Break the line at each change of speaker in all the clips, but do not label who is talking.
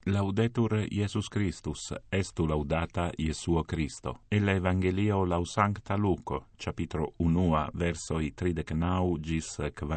Laudetur Iesus Christus, estu laudata Iesuo Christo. El Evangelio lau Sancta Luco, capitro 1, versoi 39 gis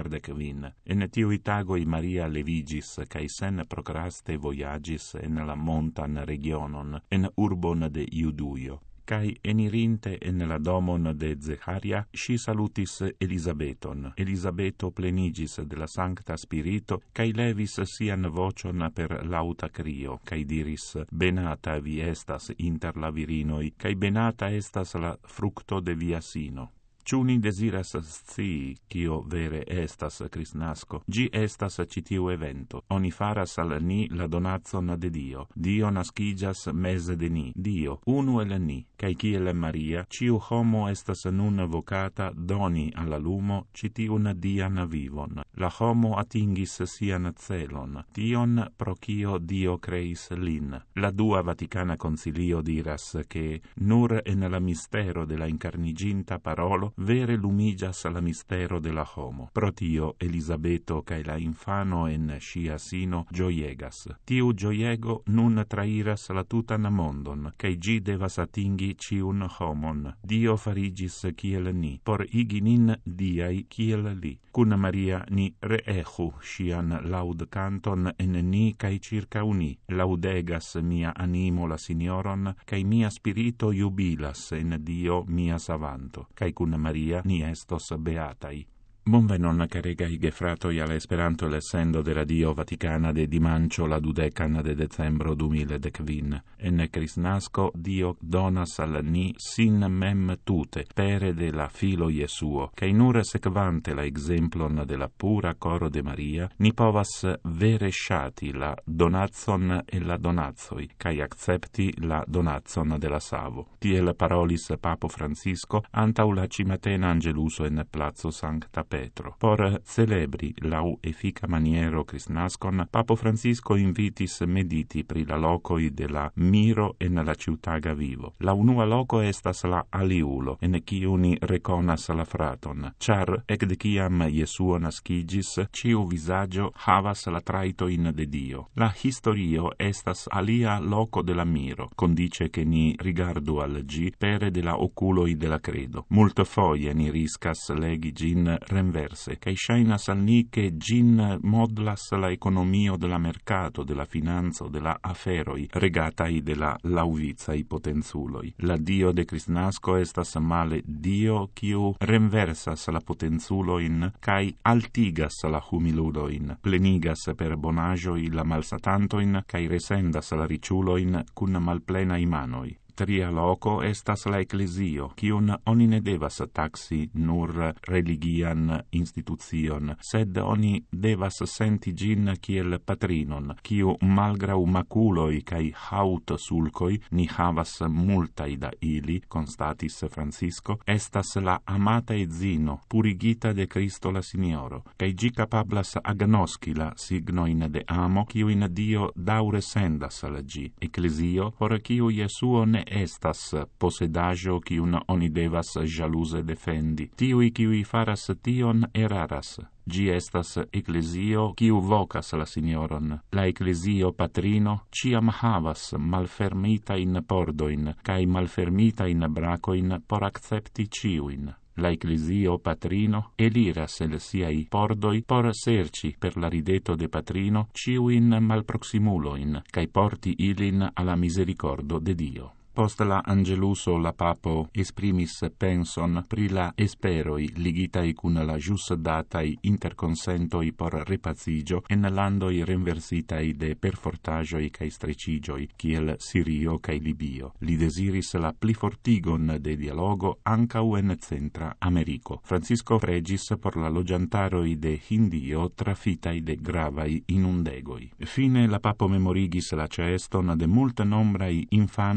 45. En tiui tagoi Maria levigis, cae sen procraste voyagis en la montan regionon, en urbon de Iuduio. Cae enirinte en la domon de Zecharia, si salutis Elisabeton. Elisabeto plenigis de la Sancta Spirito, cae levis sian vocion per lauta crio, cae diris, benata vi estas inter la virinoi, cae benata estas la fructo de via sino. Ciu ni desiras scii, cio vere estas Cristnasco, gi estas citiu evento. Oni faras al ni la donatson de Dio. Dio nascigas mese de ni. Dio, unu el ni, cae kiel Maria, ciu homo estas nun vocata doni alla lumo citiun dian vivon. La homo atingis sian celon, tion pro cio Dio creis lin. La Dua Vaticana Concilio diras che nur en la mistero de la incarniginta parolo vere lumigas la mistero de la homo. Pro tio Elisabeto cae la infano en sia sino gioiegas. Tiu gioiego nun trairas la tutan mondon, cae gi devas atingi ciun homon. Dio farigis kiel ni, por igi nin diai kiel li. Cun Maria ni reechu sian laud canton en ni cae circa uni. Laudegas mia animo la Signoron, cae mia spirito jubilas en Dio mia savanto, cae cun Maria ni estos beatai. Bonvenon caregai gefratoi al Esperanto lessendo de Radio Vaticana de dimancio la 12 de decembro 2015. En Cristnasco Dio donas al ni sin mem tute, pere de la filo Iesuo, cae nur sequante la exemplon de la pura coro de Maria, ni povas vere shati la donatson e la donatsoi, cae accepti la donatson de la savo. Tiel parolis Papo Francisco antau la cimatena angeluso en Plazo Sancta Petro. Por celebri lau effica maniero Cristnascon, Papo Francisco invitis mediti pri la locoi de la miro en la ciutaga vivo. La unua loco estas la aliulo, en ciu ni reconas la fraton, char ecde ciam Iesuo nascigis, ciu visaggio havas la traitoin de Dio. La historio estas alia loco de la miro, condice che ni rigardu al gi pere de la oculoi de la credo. Multe foie ni riscas legi gin renverse, cae shainas al ni che gin modlas la economio de la mercato, de la finanzo, de la aferoi, regatai de la lauvizai potenzuloi. La Dio de Cristnasco estas male Dio quiu renversas la potenzuloin, cae altigas la humiluloin, plenigas per bonagioi la malsatantoin, cae resendas la riciuloin cun malplenai manoi. Tria loco estas la ecclesio, cium oni ne devas taxi nur religian institucion, sed oni devas senti gin kiel patrinon, ciu malgrau maculoi cae haut sulcoi, ni havas multai da ili, constatis Francisco, estas la amata edzino, purigita de Cristo la Signoro, cae gi capablas agnosci la signoin de amo, ciuin Dio daure sendas al gi. Ecclesio, por ciu Iesuo ne estas posedaggio cium oni devas jaluse defendi. Tiui ciui faras tion eraras. Gi estas ecclesio ciu vocas la Signoron. La ecclesio patrino ciam havas malfermitain pordoin, cae malfermitain bracoin por accepti ciuin. La ecclesio patrino eliras el siai pordoi por serci per la rideto de patrino ciuin malproximuloin, cae porti ilin alla misericordo de Dio. Post la angeluso la papo esprimis penson pri la esperoi ligitai cun la jus datai interconsentoi por repazigio en landoi renversitai de perfortagioi cae strecigioi, kiel Sirio cae Libio. Li desiris la plifortigon de dialogo ancau en Centra Americo. Francisco pregis por la logiantaroi de Hindio trafitai de gravai inundegoi. Fine la papo memorigis la ceeston de multe nombrai infanoi de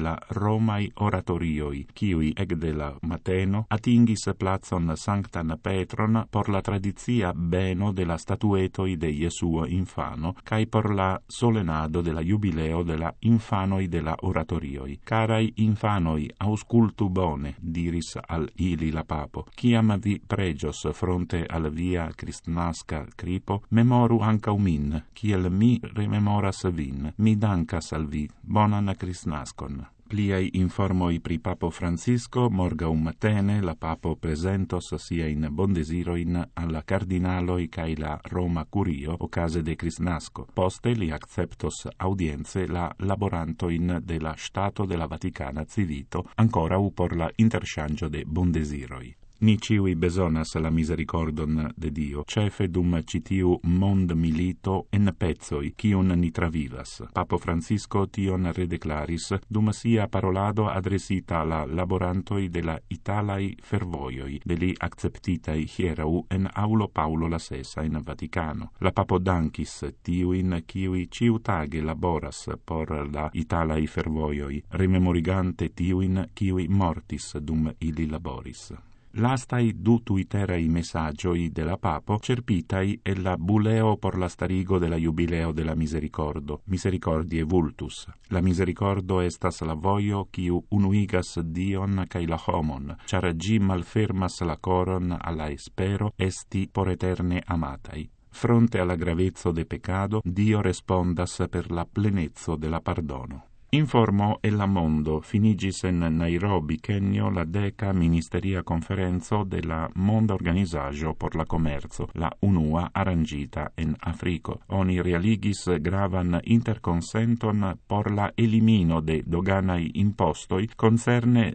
la Romai oratorioi, kiui ecde la mateno atingis placon Sanctan Petron por la tradizia beno de la statuetoi de Jesuo infano, cae por la solenado de la jubileo de la infanoi de la oratorioi. Carai infanoi, auscultu bone, diris al ili la papo, ciam vi pregios fronte al via Cristnasca cripo, memoru ancau min, ciel mi rememoras vin, mi dankas al vi, bonan Cristnascon. Pliai informoi pri Papo Francisco, morgau matene la papo presentos siain bondesiroin alla cardinaloi cae la Roma Curio ocase de Cristnasco. Poste li acceptos audienze la laborantoin de la Stato de la Vaticana Civito, ancora u por la interchangio de bondesiroi. Ni ciui besonas la misericordon de Dio, cefe dum citiu mond milito en pezoi, cion ni travivas. Papo Francisco tion redeclaris dum sia parolado adresita la laborantoi de la Italai fervoioi, de li acceptitai hierau en aulo Paulo VI in Vaticano. La papo dankis tiuin ciui ciutage laboras por la Italai fervoioi, rememorigante tiuin ciui mortis dum ili laboris. Lastai du tuiterai messagioi de la papo cerpitai e la buleo por la starigo de la jubileo de la misericordo, misericordie vultus. La misericordo estas la voio quiu unuigas Dion cae la homon, char gi malfermas la coron alla espero esti por eterne amatai. Fronte alla gravezzo de peccado, Dio respondas per la plenezzo de la pardono. Informo e la mondo finigis en Nairobi, Kenio, la 10ª ministeria conferenzo de la Monda Organizajo por la Comerzo, la unua arrangita en Africo. Oni realigis gravan interconsenton por la elimino de doganai impostoi concerne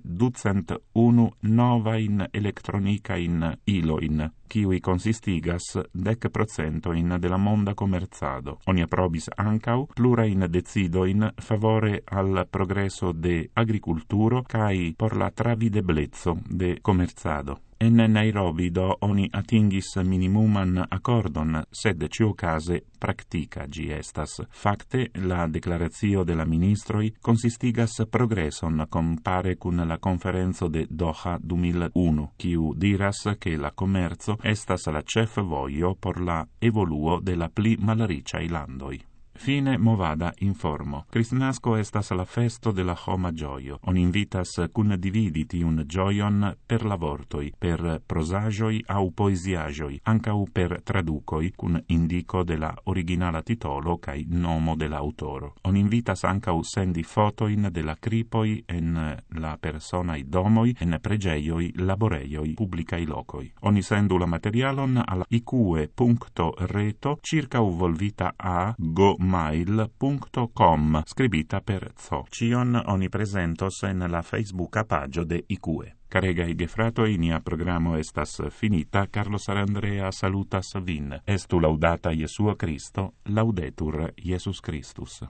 201 novain electronicain iloin, kiui consistigas 10% de la monda comerzado. Oni aprobis ancau plurain decidoin favore al progresso de agriculturo cae por la travideblezzo de comerzado. En Nairobi do oni atingis minimuman accordon, sed ciucase practica gi estas. Facte, la declaratio de la ministroi consistigas progresson compare cun la conferenzo de Doha 2001, quiu diras che la commerzo estas la cef voio por la evoluo de la pli malriciai landoi. Fine movada informo. Cristnasco estas la festo de la homa gioio. On invitas cun dividiti un gioion per lavortoi, per prosagioi au poesiagioi, ancau per traducoi, cun indico de la originala titolo cae nomo de l'autoro. On invitas ancau sendi fotoin de la cripoi en la personai domoi, en pregeioi, laboreioi, publicai locoi. Oni sendu la materialon alla ique.reto circa volvita a gomail.com scribita per zo. Cion oni presentos en la Facebook pagio de IQE. Caregai gefratoi, nia programo estas finita. Carlos Arandrea salutas vin. Estu laudata Jesua Cristo, laudetur Jesus Christus.